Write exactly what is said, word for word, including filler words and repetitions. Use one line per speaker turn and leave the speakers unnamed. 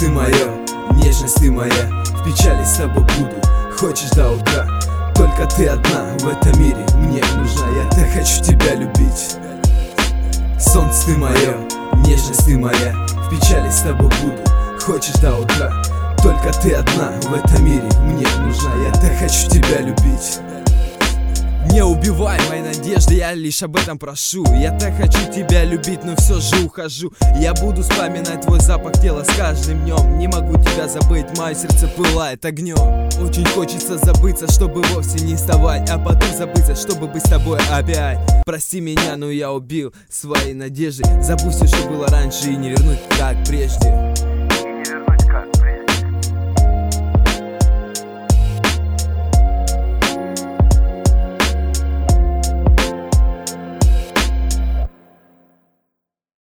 ты мое, нежность ты моя, в печали с тобой буду, хочешь до утра. Только ты одна в этом мире мне нужна, я так хочу тебя любить. Солнце ты мое, нежность ты моя, в печали с тобой буду, хочешь до утра. Только ты одна в этом мире мне нужна, я так хочу тебя любить.
Не убивай мои надежды, я лишь об этом прошу. Я так хочу тебя любить, но все же ухожу. Я буду вспоминать твой запах тела с каждым днем. Не могу тебя забыть, мое сердце пылает огнем. Очень хочется забыться, чтобы вовсе не вставать, а потом забыться, чтобы быть с тобой опять. Прости меня, но я убил свои надежды. Забудь все, что было раньше, и не вернуть как прежде.